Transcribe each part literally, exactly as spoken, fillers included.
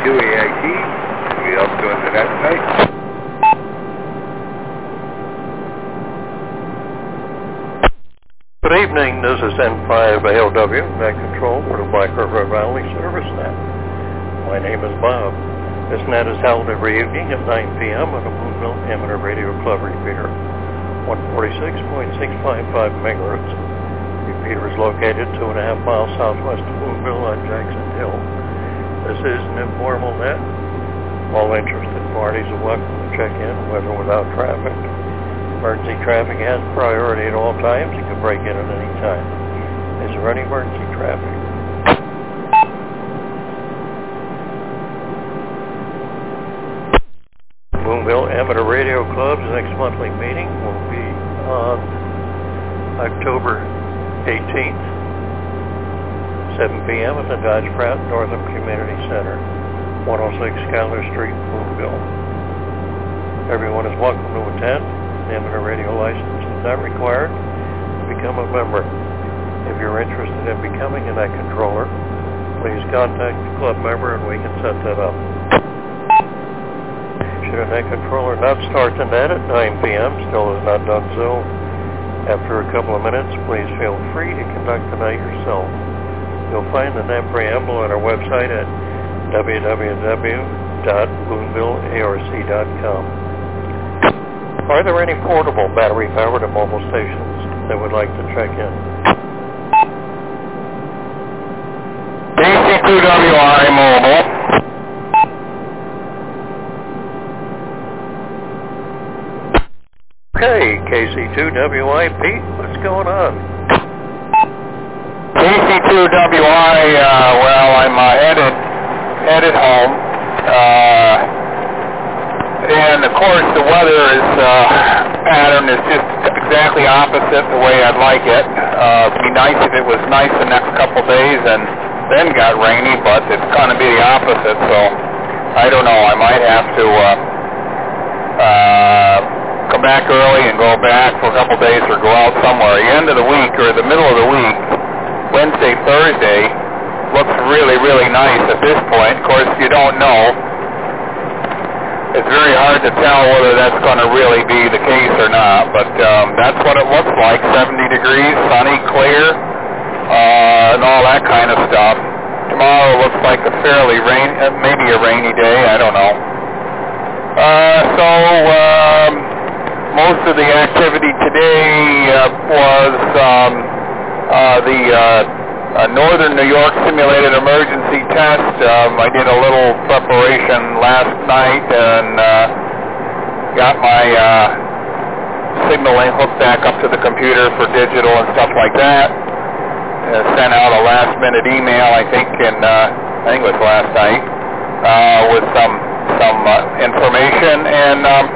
W A I T. We also go into that tonight. Good evening, this is N five A L W, Net Control for the Black River Valley Service Net. My name is Bob. This net is held every evening at nine p.m. on the Boonville Amateur Radio Club repeater, one forty-six point six five five megahertz. The repeater is located two and a half miles southwest of Boonville on Jackson Hill. This is an informal net. All interested parties are welcome to check in, with or without traffic. Emergency traffic has priority at all times. You can break in at any time. Is there any emergency traffic? Boonville Amateur Radio Club's next monthly meeting will be on October eighteenth, seven p.m. at the Dodge Pratt Northam Community Center, one oh six Schuyler Street, Boonville. Everyone is welcome to attend. The amateur radio license is not required to become a member. If you're interested in becoming a net controller, please contact the club member and we can set that up. Should a net controller not start the net at nine p.m., still has not done so, after a couple of minutes, please feel free to conduct the net yourself. You'll find the net preamble on our website at w w w dot boonville a r c dot com. Are there any portable battery-powered and mobile stations that would like to check in? D C two W I mobile. Okay, K C two W I, Pete, what's going on? D C two W I, uh, well, I'm uh, headed, headed home. Uh, And, of course, the weather is, uh, pattern is just exactly opposite the way I'd like it. Uh, it'd be nice if it was nice the next couple days and then got rainy, but it's going to be the opposite, so I don't know. I might have to, uh, uh, come back early and go back for a couple days or go out somewhere. The end of the week or the middle of the week, Wednesday, Thursday, looks really, really nice at this point. Of course, you don't know. It's very hard to tell whether that's going to really be the case or not, but um, that's what it looks like, seventy degrees, sunny, clear, uh, and all that kind of stuff. Tomorrow looks like a fairly rain, uh, maybe a rainy day, I don't know. Uh, so um, most of the activity today uh, was um, uh, the uh, Uh, Northern New York Simulated Emergency Test. Um, I did a little preparation last night and uh, got my uh, signaling hooked back up to the computer for digital and stuff like that. Uh, sent out a last-minute email, I think, in uh, I think it was last night, uh, with some some uh, information, and um,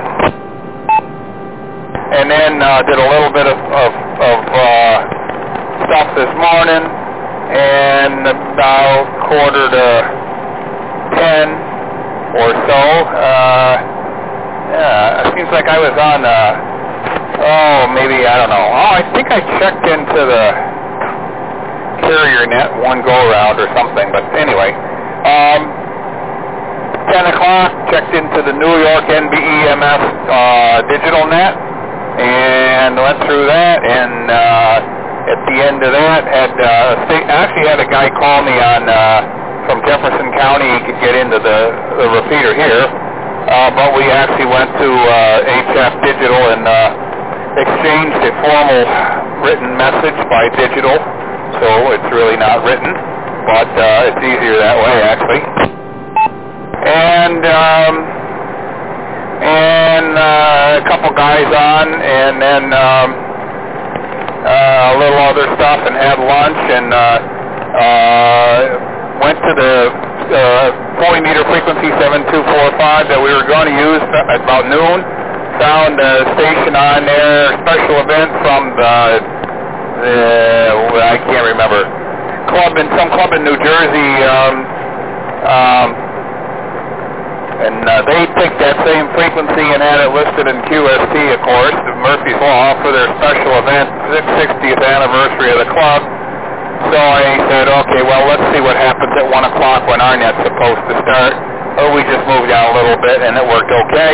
and then uh, did a little bit of of, of uh, stuff this morning. And about quarter to ten or so, uh, yeah, it seems like I was on, uh, oh, maybe, I don't know. Oh, I think I checked into the carrier net one go-around or something, but anyway. Um, ten o'clock, checked into the New York N B E M S uh, digital net, and went through that, and, uh, at the end of that, had uh, actually had a guy call me on uh, from Jefferson County. He could get into the, the repeater here, uh, but we actually went to uh, H F Digital and uh, exchanged a formal written message by digital. So it's really not written, but uh, it's easier that way actually. And um, and uh, a couple guys on, and then. Um, Uh, a little other stuff and had lunch and uh, uh, went to the uh, forty meter frequency seven two four five that we were going to use at about noon. Found a station on there, special event from the, the I can't remember, club in some club in New Jersey. Um, um, And uh, they picked that same frequency and had it listed in Q S T, of course, Murphy's Law, for their special event, sixtieth anniversary of the club. So I said, okay, well, let's see what happens at one o'clock when our net's supposed to start. or we just moved down a little bit and it worked okay.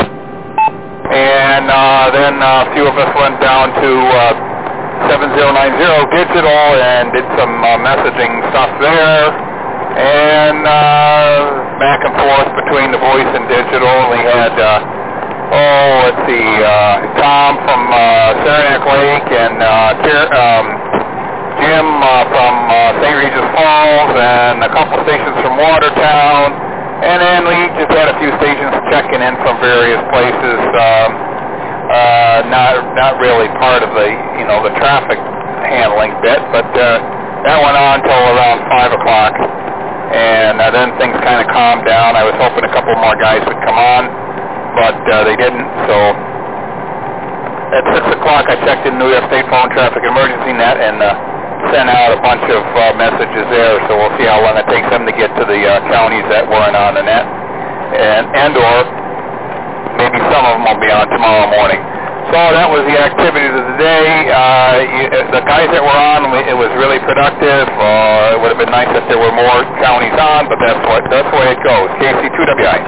And uh, then uh, a few of us went down to uh, seven zero nine zero Digital and did some uh, messaging stuff there. And uh, back and forth between the voice and digital. We had, uh, oh, let's see, uh, Tom from uh, Saranac Lake and uh, um, Jim uh, from uh, Saint Regis Falls and a couple stations from Watertown. And then we just had a few stations checking in from various places. Um, uh, not not really part of the, you know, the traffic handling bit, but uh, that went on till around five o'clock. And uh, then things kind of calmed down. I was hoping a couple more guys would come on, but uh, they didn't. So at six o'clock, I checked in New York State Phone Traffic Emergency Net and uh, sent out a bunch of uh, messages there. So we'll see how long it takes them to get to the uh, counties that weren't on the net, and and or maybe some of them will be on tomorrow morning. So that was the activities of the day. Uh, you, the guys that were on, it was really productive. Uh, it would have been nice if there were more counties on, but that's what that's the way it goes. K C two W I.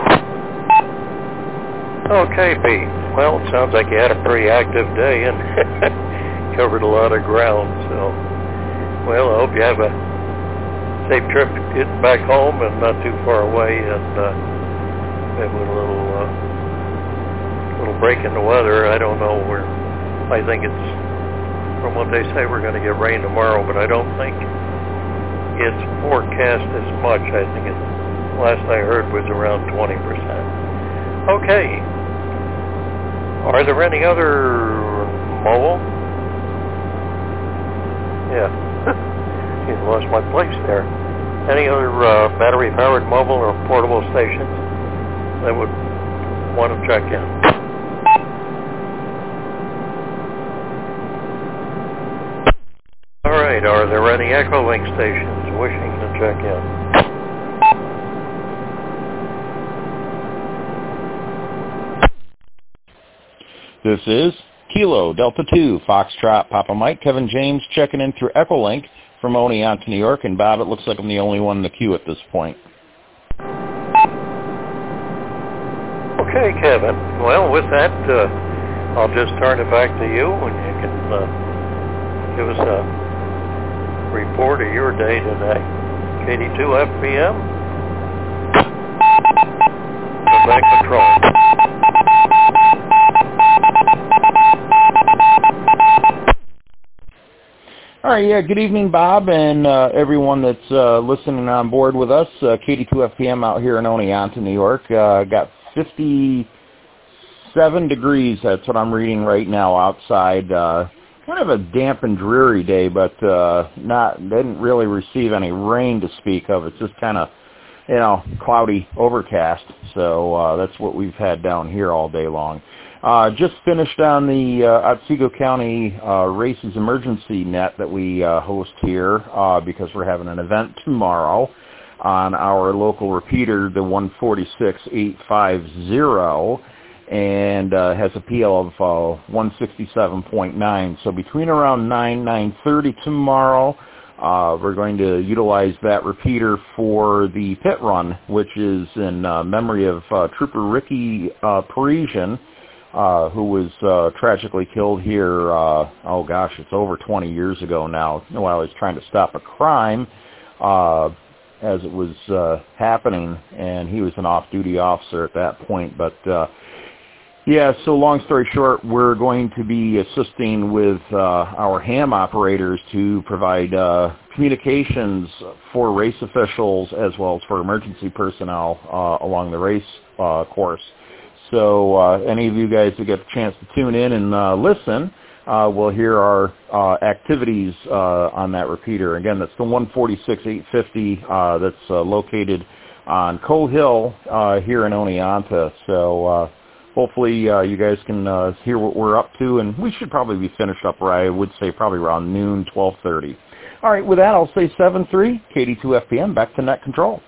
Okay, Pete. Well, it sounds like you had a pretty active day and covered a lot of ground. So, well, I hope you have a safe trip getting back home and not too far away, and uh, have a little. Uh, little break in the weather. I don't know where. I think it's, from what they say, we're going to get rain tomorrow, but I don't think it's forecast as much. I think it, last I heard, was around twenty percent. Okay. Are there any other mobile? Yeah. You lost my place there. Any other uh, battery-powered mobile or portable stations that would want to check in? Are there any Echolink stations wishing to check in? This is Kilo Delta two, Foxtrot, Papa Mike, Kevin James checking in through Echolink from Oneonta, New York. And Bob, it looks like I'm the only one in the queue at this point. Okay, Kevin. Well, with that, uh, I'll just turn it back to you, and you can uh, give us a report of your day today. K D two F P M. Back control. All right, yeah, good evening, Bob, and uh, everyone that's uh, listening on board with us. Uh, K D two F P M out here in Oneonta, New York. Uh, got fifty-seven degrees, that's what I'm reading right now outside. Uh, Kind of a damp and dreary day, but uh, not didn't really receive any rain to speak of. It's just kind of, you know, cloudy, overcast. So uh, that's what we've had down here all day long. Uh, just finished on the uh, Otsego County uh, Races Emergency Net that we uh, host here uh, because we're having an event tomorrow on our local repeater, the one forty-six eight fifty. And uh, has a P L of uh, one sixty-seven point nine. So between around nine, nine thirty tomorrow, uh, we're going to utilize that repeater for the pit run, which is in uh, memory of uh, Trooper Ricky uh, Parisian, uh, who was uh, tragically killed here, uh, oh gosh, it's over twenty years ago now, while he was trying to stop a crime uh, as it was uh, happening, and he was an off-duty officer at that point. But uh, yeah, so long story short, we're going to be assisting with uh, our ham operators to provide uh, communications for race officials as well as for emergency personnel uh, along the race uh, course. So uh, any of you guys who get a chance to tune in and uh, listen uh, will hear our uh, activities uh, on that repeater. Again, that's the one forty-six eight fifty uh, that's uh, located on Coe Hill uh, here in Oneonta. So uh, hopefully uh, you guys can uh, hear what we're up to, and we should probably be finished up, or I would say probably around noon, twelve thirty. All right, with that, I'll say seven three, K D two F P M, back to net control.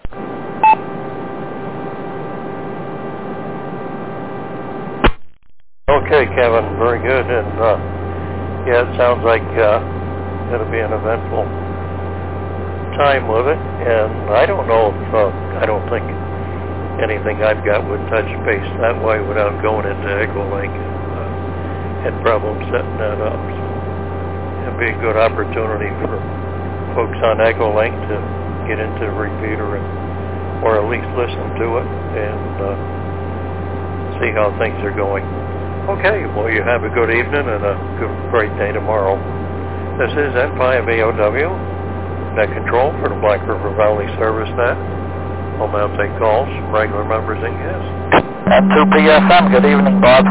Okay, Kevin, very good. And uh, yeah, it sounds like uh, it's going to be an eventful time with it. And I don't know if, uh, I don't think anything I've got would touch base that way without going into Echolink. Uh, had problems setting that up. So it'd be a good opportunity for folks on Echolink to get into the repeater and, or at least listen to it and uh, see how things are going. Okay, well, you have a good evening and a good, great day tomorrow. This is N five A O W, net control for the Black River Valley Service Net. I'll now take calls from regular members and guests. N two P F M, good evening, Bob.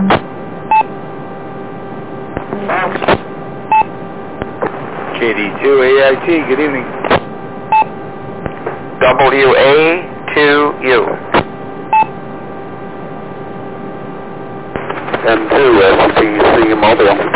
K D two A I T, good evening. W A two U. N two S P C Mobile.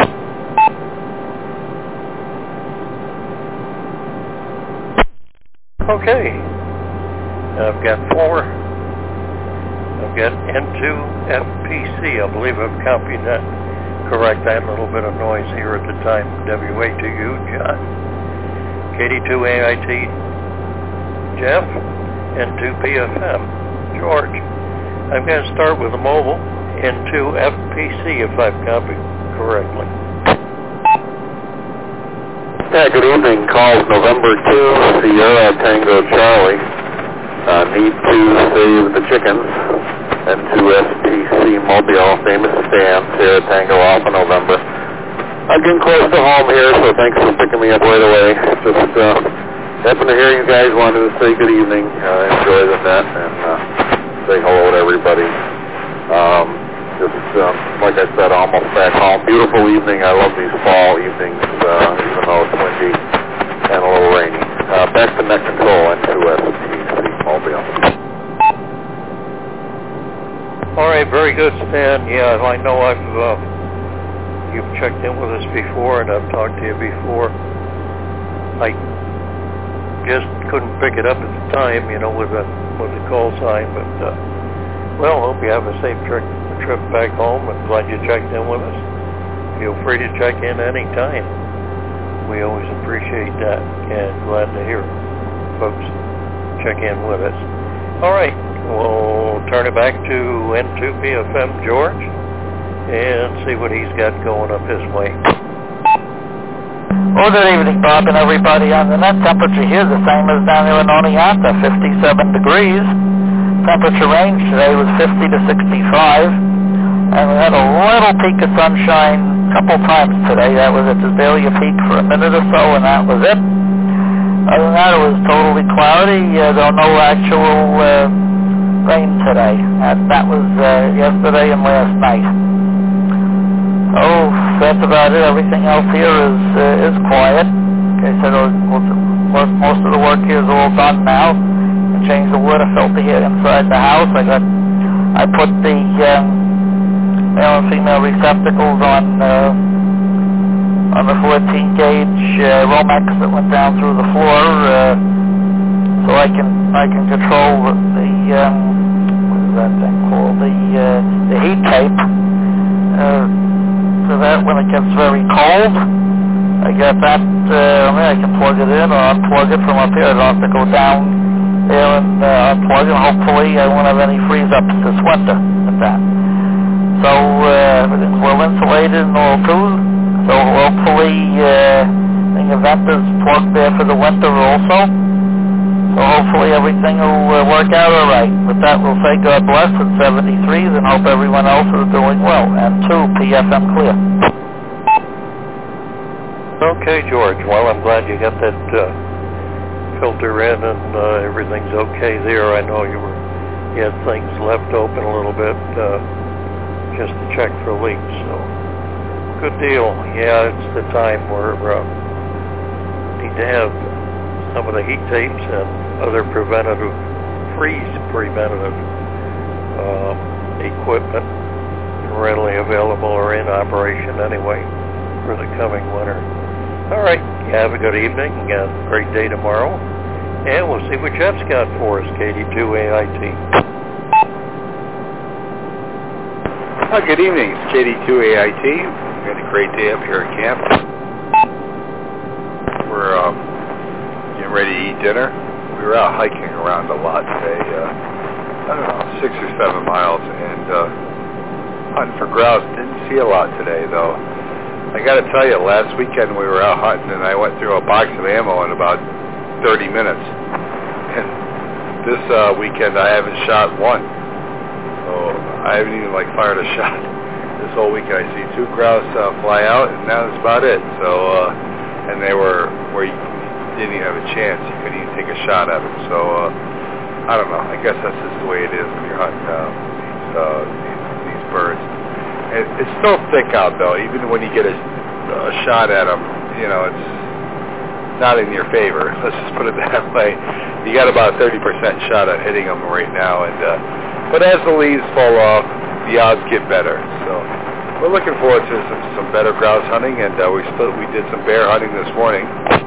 Okay. I've got four. I've got N two F P C. I believe I've copied that correct. I had a little bit of noise here at the time. W A two U, John. K D two A I T, Jeff. N two P F M, George. I'm going to start with the mobile. N two F P C, if I've copied correctly. Yeah, good evening. Calls November two, Sierra Tango Charlie. Uh, need to save the chickens. N two S P C Mobile, famous Stan, Sierra Tango Alpha November. I'm getting close to home here, so thanks for picking me up right away. Just uh, happen to hear you guys want to say good evening. Uh, enjoy the net and uh, say hello to everybody. Um, just um, like I said, almost back home. Beautiful evening. I love these fall evenings, uh, even though it's windy and a little rainy. Uh, back to net control, N two S P C Mobile. All right, very good, Stan. Yeah, I know I've uh, you've checked in with us before, and I've talked to you before. I just couldn't pick it up at the time, you know, with the with the call sign. But uh, well, hope you have a safe trip trip back home. I'm glad you checked in with us. Feel free to check in any time. We always appreciate that, and glad to hear folks check in with us. All right, we'll turn it back to N two P F M, George, and see what he's got going up his way. Well, good evening, Bob, and everybody on the net. Temperature here the same as down there in Oneonta, fifty-seven degrees. Temperature range today was fifty to sixty-five, and we had a little peak of sunshine a couple times today. That was at the barely a peak for a minute or so, and that was it. Other than that, it was totally cloudy. Uh, there was no actual uh, rain today. That, that was uh, yesterday and last night. Oh, that's about it. Everything else here is uh, is quiet. Like I said, most, most of the work here is all done now. I changed the water filter here inside the house. I got, I put the um, male and female receptacles on uh, on the fourteen gauge uh, Romex that went down through the floor, uh, so I can I can control the um, what is that thing called the uh, the heat tape. Uh, so that when it gets very cold, I got that. Uh, I mean, I can plug it in or unplug it from up here. I don't have to go down there and uh, unplug it. Hopefully, I won't have any freeze ups this winter with that. So uh, everything's well insulated and all too. So hopefully uh, the event is plugged there for the winter also. So hopefully everything will uh, work out all right. With that, we'll say God bless at seventy-three and hope everyone else is doing well. And two, P F M clear. Okay, George. Well, I'm glad you got that uh, filter in and uh, everything's okay there. I know you were you had things left open a little bit uh, just to check for leaks. So good deal. Yeah, it's the time where uh, we need to have some of the heat tapes and other preventative, freeze preventative uh, equipment readily available or in operation anyway for the coming winter. All right, you have a good evening, and a great day tomorrow, and we'll see what Jeff's got for us, K D two A I T. Oh, good evening, it's K D two A I T. We had a great day up here at camp. We're um, getting ready to eat dinner. We were out hiking around a lot today. Uh, I don't know, six or seven miles, and uh, hunting for grouse. Didn't see a lot today, though. I got to tell you, last weekend we were out hunting, and I went through a box of ammo in about thirty minutes. And this uh, weekend I haven't shot one, so I haven't even like fired a shot. This whole weekend I see two grouse uh, fly out, and that's about it. So, uh, and they were where you didn't even have a chance. You couldn't even take a shot at them. So, uh, I don't know. I guess that's just the way it is when you're hunting uh, these, uh, these, these birds. It, it's still thick out, though. Even when you get a, a shot at them, you know, it's not in your favor. Let's just put it that way. You got about a thirty percent shot at hitting them right now. And uh, but as the leaves fall off, the odds get better. So we're looking forward to some, some better grouse hunting, and uh, we still we did some bear hunting this morning.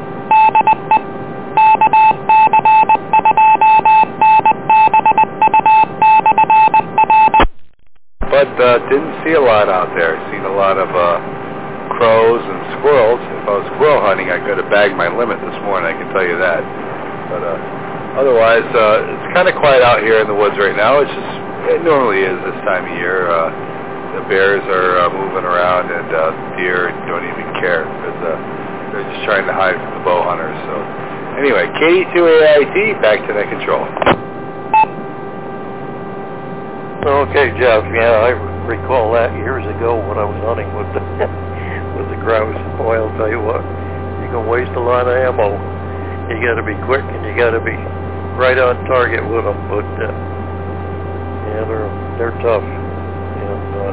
But uh, didn't see a lot out there. Seen a lot of uh, crows and squirrels. If I was squirrel hunting, I could have bagged my limit this morning, I can tell you that. But uh, otherwise, uh, it's kind of quiet out here in the woods right now. It's just, it normally is this time of year. Uh, the bears are uh, moving around, and uh, deer don't even care because uh, they're just trying to hide from the bow hunters. So anyway, K D two A I T, back to net control. Okay, Jeff. Yeah, I recall that years ago when I was hunting with the with the grouse. Boy, I'll tell you what, you can waste a lot of ammo. You got to be quick and you got to be right on target with them. But uh, yeah, they're they're tough. And uh,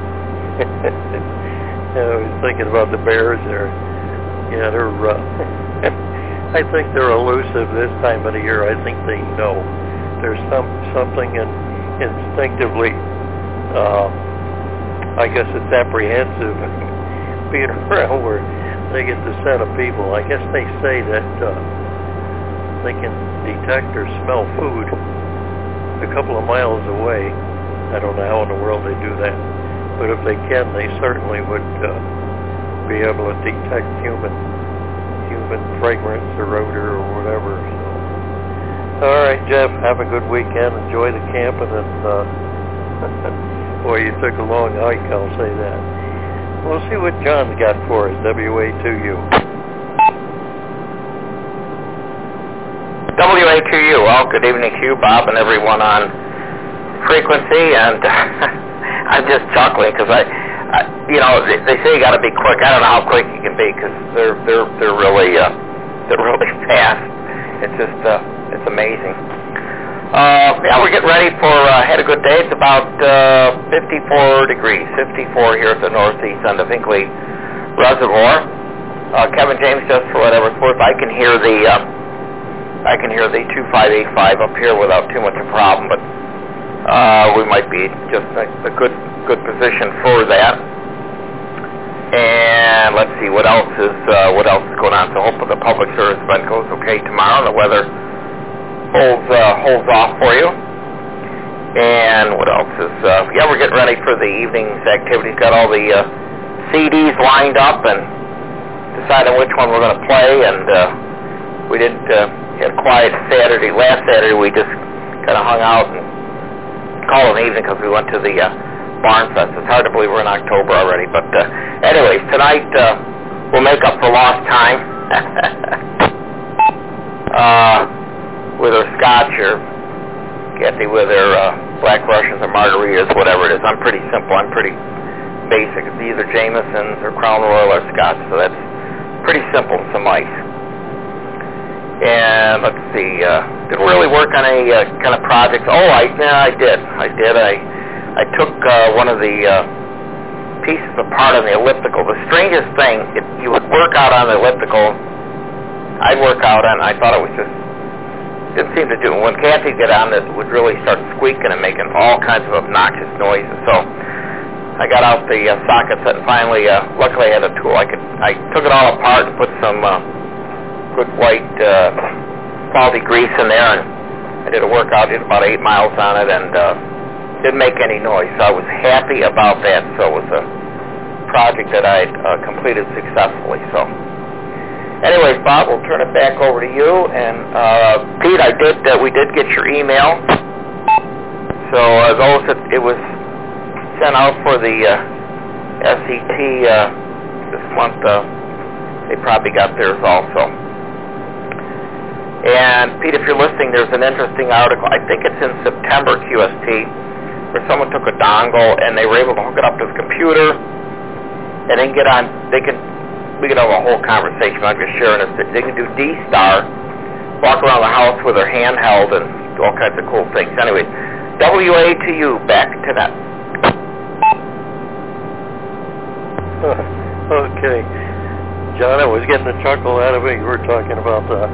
yeah, I was thinking about the bears. There, yeah, they're. Uh, I think they're elusive this time of the year. I think they know there's some something in. instinctively, uh, I guess it's apprehensive being around where they get the scent of people. I guess they say that uh, they can detect or smell food a couple of miles away. I don't know how in the world they do that, but if they can, they certainly would uh, be able to detect human human fragrance or odor or whatever. So. All right, Jeff, have a good weekend. Enjoy the camping. And, uh, boy, you took a long hike, I'll say that. We'll see what John's got for us, W A two U. W A two U, well, good evening to you, Bob, and everyone on frequency. And I'm just chuckling because I, I, you know, they, they say you got to be quick. I don't know how quick you can be because they're they're they're really uh, they're really fast. It's just uh, it's amazing. Uh, yeah, we're getting ready for, uh, had a good day. It's about uh, fifty-four degrees, fifty-four here at the northeast on the Finkley Reservoir. Uh, Kevin James, just for whatever it's worth, I can hear the, uh, I can hear the two five eight five up here without too much of a problem, but uh, we might be just a, a good, good position for that. And let's see what else is, uh, what else is going on. So hopefully the public service event goes okay tomorrow. The weather holds uh, holds off for you. And what else is, uh, yeah, we're getting ready for the evening's activities. Got all the uh, C Ds lined up and deciding which one we're going to play. And uh, we did uh, had a quiet Saturday. Last Saturday we just kind of hung out and called it an evening because we went to the uh, Barn Fest. It's hard to believe we're in October already. But uh, anyways, tonight uh, we'll make up for lost time. uh, with her scotch or Kathy with her uh, black Russians or margaritas, whatever it is. I'm pretty simple. I'm pretty basic. It's either Jameson's or Crown Royal or scotch, so that's pretty simple and some ice. And let's see, uh, didn't really work on any uh, kind of projects. Oh, I yeah, I did. I did. I I took uh, one of the uh, pieces apart on the elliptical. The strangest thing, if you would work out on the elliptical, I'd work out on. I thought it was just didn't seem to do it. When Kathy got on, it would really start squeaking and making all kinds of obnoxious noises. So I got out the uh, socket set and finally, uh, luckily I had a tool. I could, I took it all apart and put some uh, good white uh, quality grease in there, and I did a workout, did about eight miles on it, and uh, didn't make any noise. So I was happy about that. So it was a project that I uh, completed successfully. So. Anyways, Bob, we'll turn it back over to you. And uh, Pete, I did. Uh, we did get your email. So uh, it was sent out for the uh, S E T uh, this month. Uh, they probably got theirs also. And Pete, if you're listening, there's an interesting article. I think it's in September Q S T, where someone took a dongle and they were able to hook it up to his computer and then get on. They can we could have a whole conversation. I'm just sharing this. They can do D-Star, walk around the house with their handheld and do all kinds of cool things. Anyway, W A to you. Back to that. Okay. John, I was getting a chuckle out of it. You were talking about the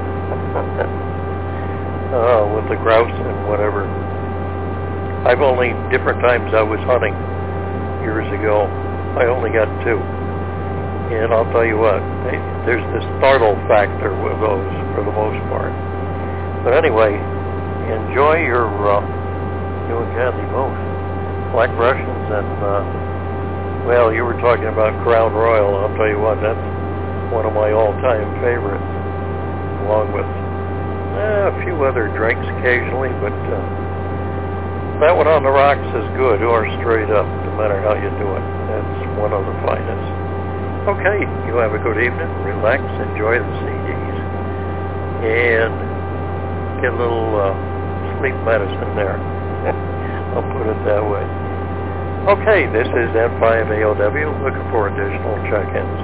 uh, with the grouse and whatever. I've only, different times I was hunting years ago, I only got two. And I'll tell you what, they, there's this startle factor with those for the most part. But anyway, enjoy your, uh, you and Kathy both, Black Russians and, uh, well, you were talking about Crown Royal. I'll tell you what, that's one of my all-time favorites, along with eh, a few other drinks occasionally, but uh, that one on the rocks is good, or straight up, no matter how you do it. That's one of the finest. Okay, you have a good evening, relax, enjoy the C Ds, and get a little uh, sleep medicine there. I'll put it that way. Okay, this is N five A O W, looking for additional check-ins.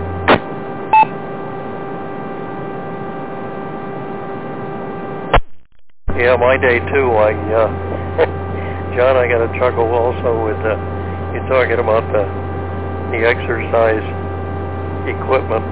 Yeah, my day too. I, uh, John, I got a chuckle also with uh, you talking about the the exercise equipment.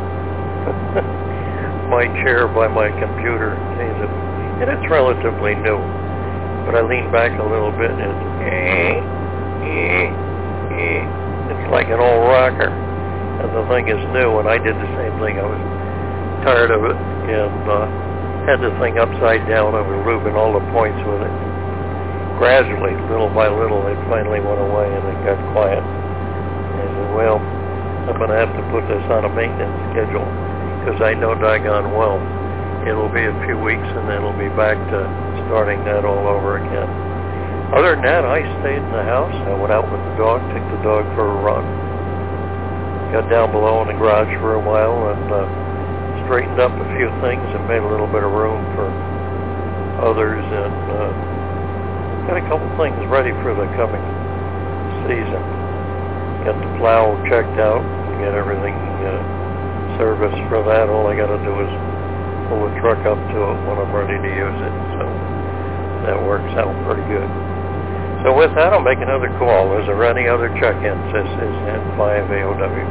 My chair by my computer, and it's relatively new, but I lean back a little bit and it's, it's like an old rocker, and the thing is new, and I did the same thing. I was tired of it, and uh, had the thing upside down. I was lubing all the points with it. Gradually, little by little, it finally went away and it got quiet. I said, well, I'm going to have to put this on a maintenance schedule because I know doggone well it'll be a few weeks and then it'll be back to starting that all over again. Other than that, I stayed in the house. I went out with the dog, took the dog for a run. Got down below in the garage for a while and uh, straightened up a few things and made a little bit of room for others, and uh, got a couple things ready for the coming season. Got the plow checked out, get everything uh, serviced for that. All I got to do is pull the truck up to it when I'm ready to use it, so that works out pretty good. So with that, I'll make another call. Is there any other check-ins? This is N five A O W.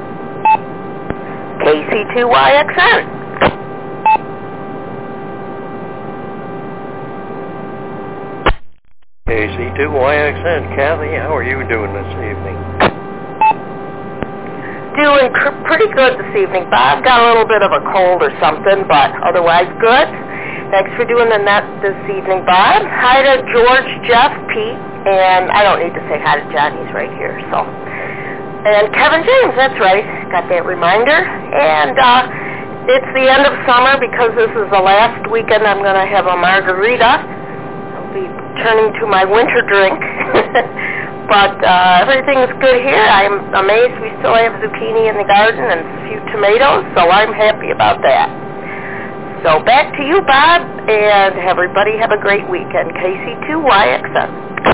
K C two Y X N. K C two Y X N. Kathy, how are you doing this evening? Doing cr- pretty good this evening, Bob. Got a little bit of a cold or something, but otherwise good. Thanks for doing the net this evening, Bob. Hi to George, Jeff, Pete, and I don't need to say hi to John. He's right here, so. And Kevin James, that's right. Got that reminder. And uh, it's the end of summer because this is the last weekend I'm going to have a margarita. I'll be turning to my winter drink. But uh, everything's good here. I'm amazed we still have zucchini in the garden and a few tomatoes, so I'm happy about that. So back to you, Bob, and everybody have a great weekend. K C two Y X N.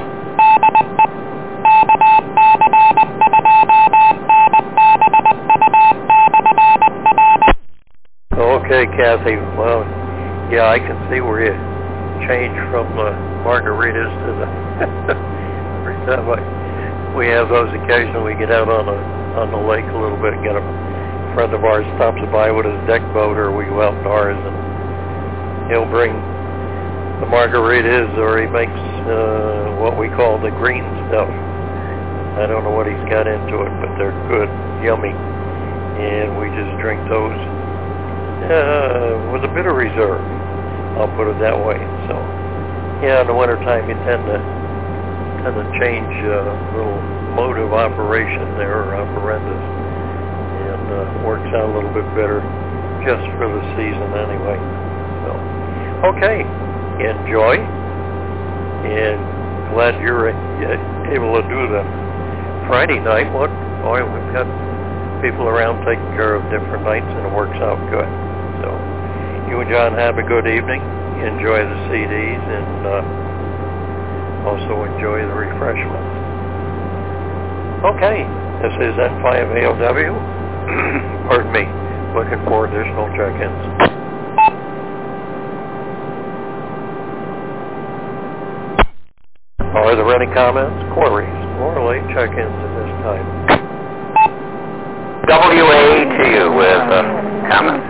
Okay, Kathy. Well, yeah, I can see where you change from the margaritas to the... Every time I, we have those occasionally, we get out on the on the lake a little bit and get a friend of ours stops by with his deck boat, or we go out in ours and he'll bring the margaritas, or he makes uh, what we call the green stuff. I don't know what he's got into it, but they're good, yummy, and we just drink those uh, with a bit of reserve. I'll put it that way. So, yeah, in the wintertime you tend to tend to change a uh, little mode of operation there, or operandus, and uh, works out a little bit better just for the season anyway. So, okay, enjoy, and glad you're uh, able to do the Friday night. What, boy, we've got people around taking care of different nights, and it works out good. So you and John have a good evening. Enjoy the C Ds, and uh, also enjoy the refreshments. Okay, this is N five A L W. Pardon me. Looking for additional check-ins. Are there any comments, queries, or late check-ins at this time? W A to you with uh, comments.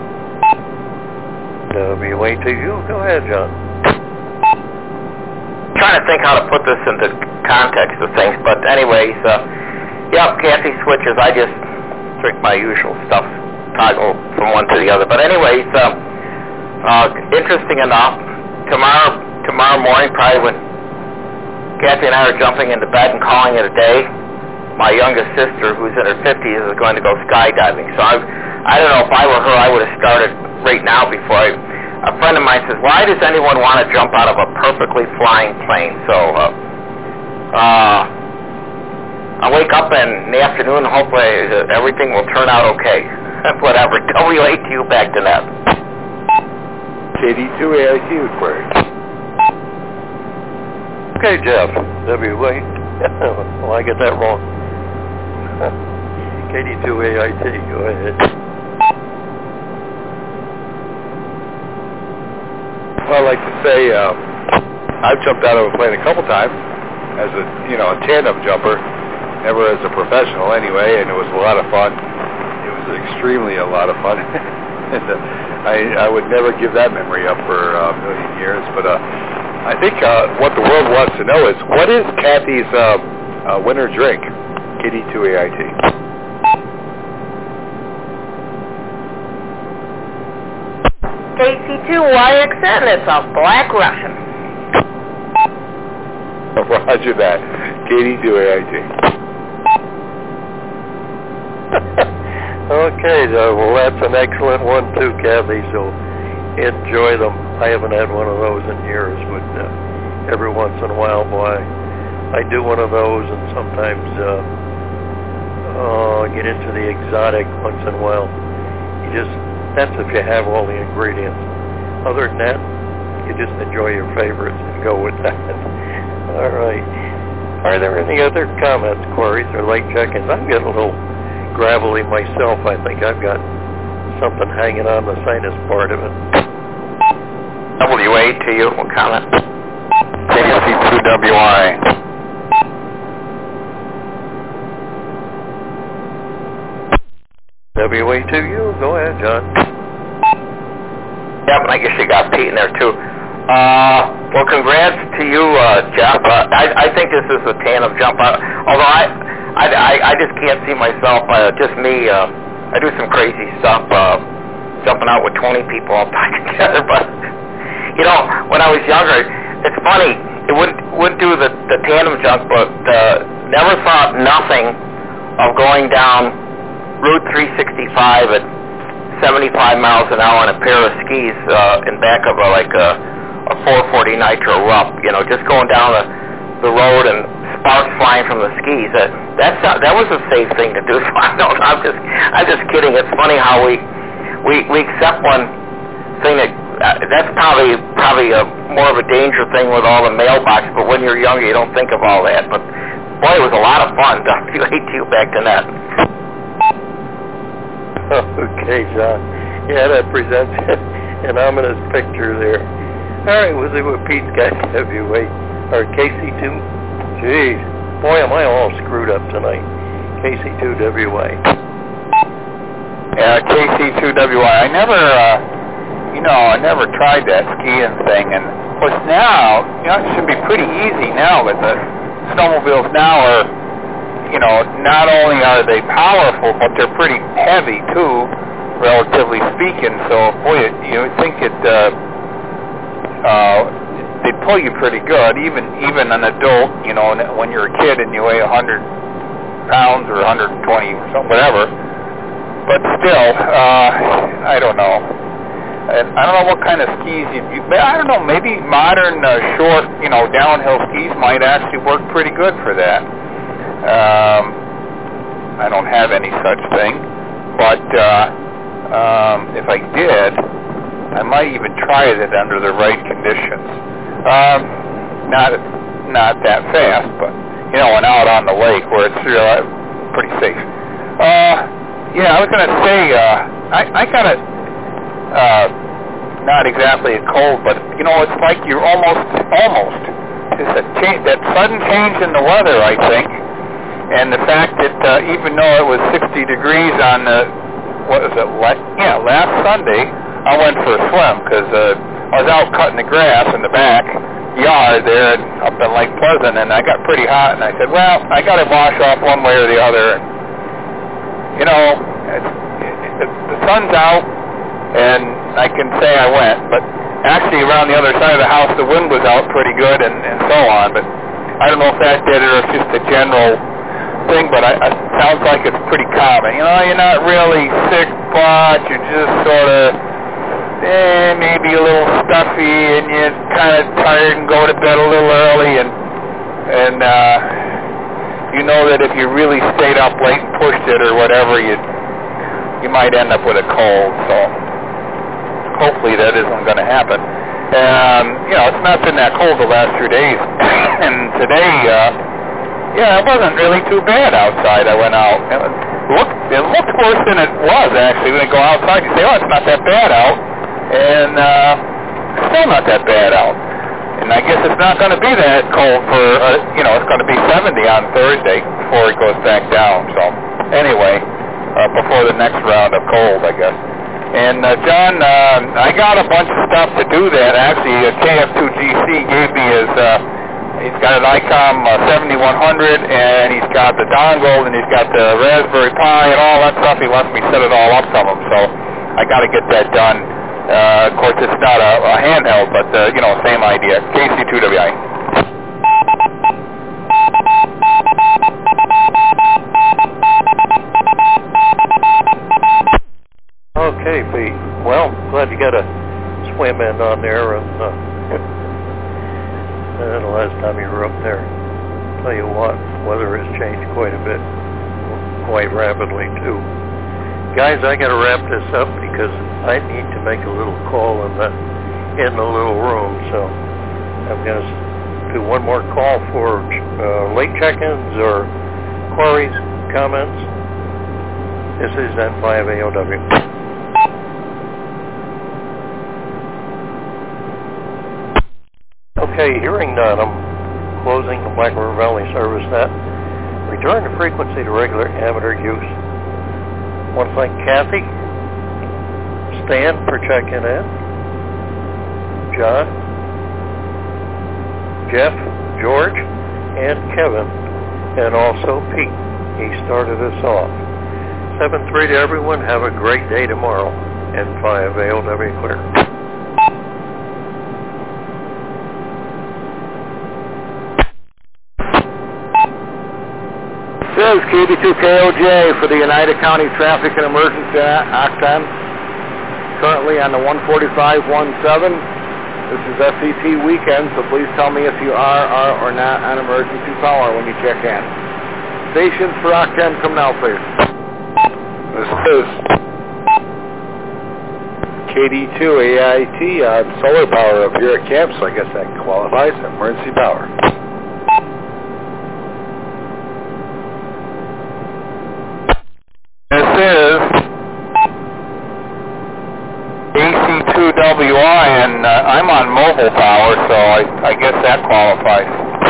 W A to you. Go ahead, John. Trying to think how to put this into context of things, but anyways, uh, yeah, Kathy switches. I just drink my usual stuff, toggle from one to the other. But anyways, uh, uh, interesting enough, tomorrow, tomorrow morning, probably when Kathy and I are jumping into bed and calling it a day, my youngest sister, who's in her fifties, is going to go skydiving. So I, I don't know if I were her, I would have started right now before I. A friend of mine says, "Why does anyone want to jump out of a perfectly flying plane?" So uh, uh, I'll wake up in the afternoon. Hopefully uh, everything will turn out okay. Whatever. W A to you, back to that. K D two A I T query. Okay, Jeff. W A. Well, I get that wrong. K D two A I T. Go ahead. Well, I'd like to say uh, I've jumped out of a plane a couple times as a, you know, a tandem jumper, never as a professional anyway, and it was a lot of fun. It was extremely a lot of fun. and, uh, I, I would never give that memory up for uh, a million years, but uh, I think uh, what the world wants to know is, what is Kathy's uh, uh, winter drink? K D two A I T. K C two Y X N, it's a Black Russian. Roger that. K D two A I T. Okay, uh, well, that's an excellent one, too, Kathy, so enjoy them. I haven't had one of those in years, but uh, every once in a while, boy, I do one of those, and sometimes uh, uh, get into the exotic once in a while. You just... That's if you have all the ingredients. Other than that, you just enjoy your favorites and go with that. All right. Are there any other comments, queries, or late check-ins? I'm getting a little gravelly myself. I think I've got something hanging on the sinus part of it. W A to you. What comment? K C two W I. W A to you. Go ahead, John. Yeah, but I guess you got Pete in there, too. Uh, well, congrats to you, uh, Jeff. Uh, I, I think this is a tandem jump. Uh, although I, I, I just can't see myself, uh, just me. Uh, I do some crazy stuff, uh, jumping out with twenty people all tied together. But, you know, when I was younger, it's funny. It wouldn't, wouldn't do the, the tandem jump, but uh, never thought nothing of going down Route three sixty-five at seventy-five miles an hour on a pair of skis uh, in back of a, like a, a four forty Nitro Rupp. You know, just going down the, the road and sparks flying from the skis. That that's not, that was a safe thing to do. So I don't. I'm just I'm just kidding. It's funny how we we we accept one thing that uh, that's probably probably a more of a danger thing with all the mailbox. But when you're younger, you don't think of all that. But boy, it was a lot of fun. W A to you, back to that. Okay, John. Yeah, that presents an ominous picture there. All right, we'll see what Pete's got. W A or K C two. Jeez, boy, am I all screwed up tonight. K C two W A. Yeah, K C two W I. I never, uh, you know, I never tried that skiing thing, and of course now, you know, it should be pretty easy now, but the snowmobiles now are, you know, not only are they powerful, but they're pretty heavy too, relatively speaking. So, boy, you would think it, uh, uh, they'd pull you pretty good, even even an adult, you know, when you're a kid and you weigh one hundred pounds or one hundred twenty or something, whatever. But still, uh, I don't know. and I don't know what kind of skis you, you I don't know, maybe modern uh, short, you know, downhill skis might actually work pretty good for that. Um, I don't have any such thing, but uh, um, if I did, I might even try it under the right conditions. Um, not not that fast, but, you know, and out on the lake where it's real, pretty safe. Uh, yeah, I was going to say, uh, I, I got a, uh, not exactly a cold, but, you know, it's like you're almost, almost, it's a change, that sudden change in the weather, I think, and the fact that uh, even though it was sixty degrees on the, what was it, la- yeah, last Sunday, I went for a swim because uh, I was out cutting the grass in the back yard there up in Lake Pleasant, and I got pretty hot, and I said, well, I got to wash off one way or the other. And, you know, it's, it, the sun's out, and I can say I went, but actually around the other side of the house, the wind was out pretty good, and, and so on. But I don't know if that did it or if it's just a general thing, but I, it sounds like it's pretty common. You know, you're not really sick, but you're just sort of, eh, maybe a little stuffy, and you're kind of tired and go to bed a little early, and and uh, you know that if you really stayed up late and pushed it or whatever, you you might end up with a cold. So hopefully that isn't going to happen. Um, you know, it's not been that cold the last few days, and today, uh, yeah, it wasn't really too bad outside. I went out. It looked it looked worse than it was actually. When you go outside, you say, oh, it's not that bad out. And uh, still not that bad out. And I guess it's not going to be that cold for, uh, you know, it's going to be seventy on Thursday before it goes back down. So anyway, uh, before the next round of cold, I guess. And uh, John, uh, I got a bunch of stuff to do that. Actually, uh, K F two G C gave me his, uh, he's got an ICOM uh, seventy-one hundred, and he's got the dongle, and he's got the Raspberry Pi, and all that stuff. He lets me set it all up from him. So I got to get that done. Uh, of course, it's not a, a handheld, but, uh, you know, same idea. K C two W I. Okay, Pete. Well, glad you got a swim in on there. And, uh, uh, the last time you were up there, tell you what, weather has changed quite a bit, quite rapidly, too. Guys, I got to wrap this up because I need to make a little call in the in the little room. So I'm going to do one more call for uh, late check-ins or queries, comments. This is N five A O W. Okay, hearing none, I'm closing the Black River Valley service net. Return the frequency to regular amateur use. I want to thank Kathy, Stan for checking in, John, Jeff, George, and Kevin, and also Pete. He started us off. seven three to everyone. Have a great day tomorrow. N five A O W clear. This is K B two K O J for the United County Traffic and Emergency Octane, currently on the one forty-five seventeen. This is S C T weekend, so please tell me if you are, are or not on emergency power when you check in. Stations for Octane, come now, please. This is K D two A I T on solar power up here at camp, so I guess that qualifies as emergency power. This is A C two W I, and uh, I'm on mobile power, so I, I guess that qualifies.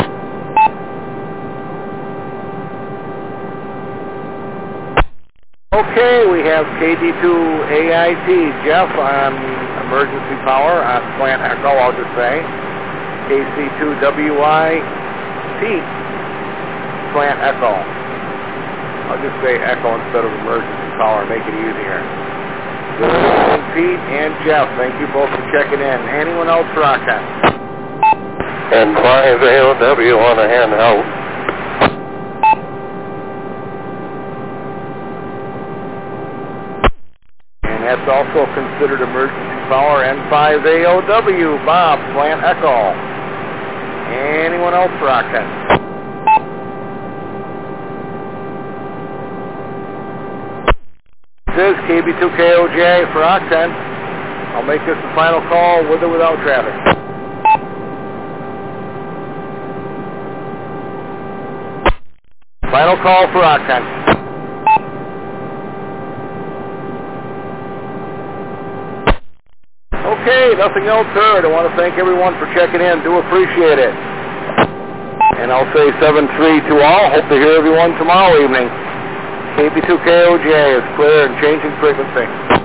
Okay, we have K D two A I T, Jeff on emergency power on Plant Echo, I'll just say. K C two W I, Pete, Plant Echo. I'll just say Echo instead of emergency power, make it easier. And Pete and Jeff, thank you both for checking in. Anyone else for Octane? N five A O W on a handheld. And that's also considered emergency power. N five A O W, Bob, Plant Echo. Anyone else for Octen? This is K B two K O J for Octen. I'll make this the final call with or without traffic. Final call for Octen. Okay, nothing else heard. I want to thank everyone for checking in. Do appreciate it. And I'll say seven three to all. Hope to hear everyone tomorrow evening. K B two K O J is clear and changing frequency.